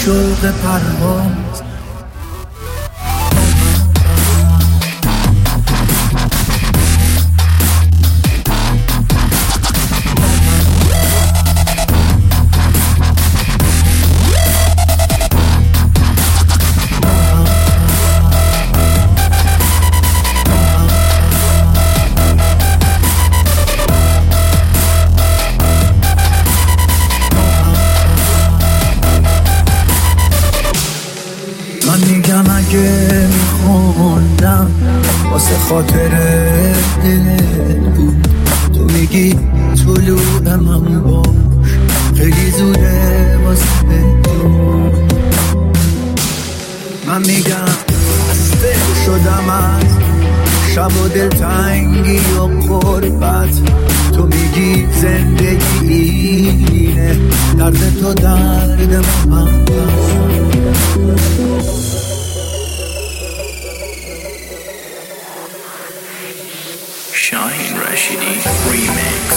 شوق پرواز. من میگم اگه میخوندم واسه خاطر دل بود، تو میگی طلوع من باش خیلی زوده واسه تو. من میگم خسته شدم از شب و دلتنگی و غربت، تو میگی زندگی اینه درد تو درد من. Shahin Rashidi Remix.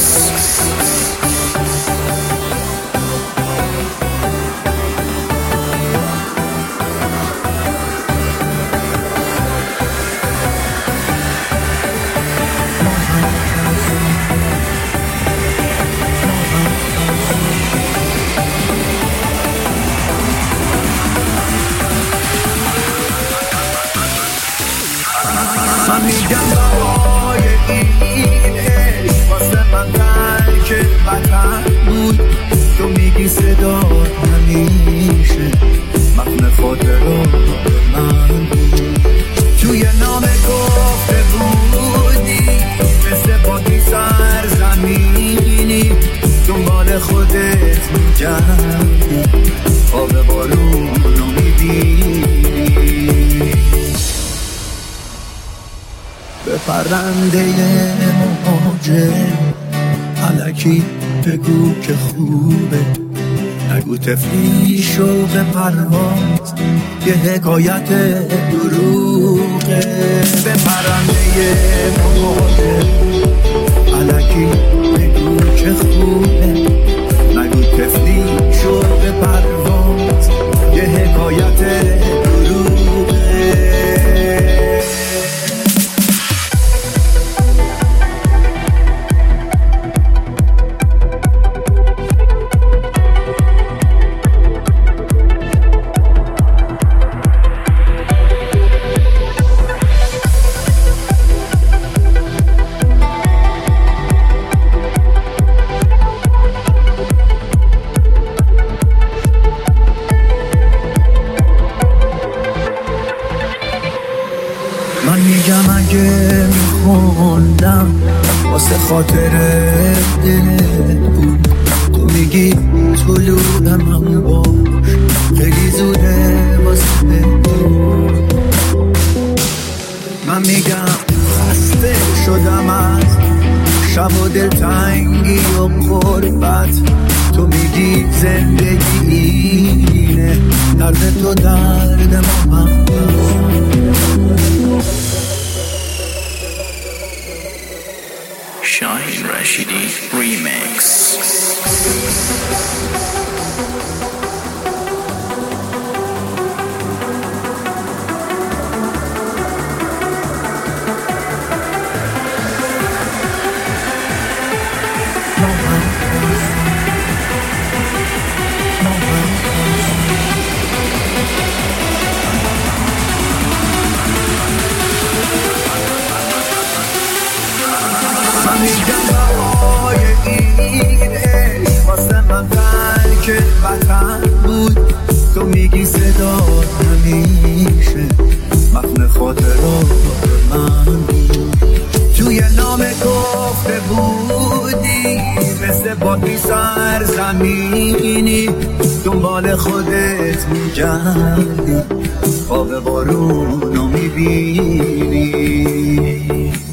من میگم بابای این عشق واسه من ترک وطن بود، تو میگی صدا همیشه متن خاطرات من بود. توی نامه گفته بودی مثل بادی سرزمینی دنبال خودت میگردی، آب بارون رو میبینی. به پرنده مهاجر الکی بگو که خوبه، نگو تفلی شوق پرواز یه حکایت دروغه. به پرنده مهاجر الکی بگو که خوبه، نگو تفلی شوق پرواز یه حکایت دروغه. من میگم اگه میخوندم واسه خاطر دل بود، تو میگی طلوع من باش خیلی زوده واسه تو. من میگم خسته شدم از شب و دلتنگی و غربت، تو میگی زندگی اینه درد تو درد من. Shahin Rashidi Remix. من میگم بابای این عشق واسه من ترک وطن بود، تو میگی صدا همیشه متن خاطرات من بود. توی نامه گفته بودی مثل بادی سرزمینی دنبال خودت میگردی، آب بارون رو میبینی.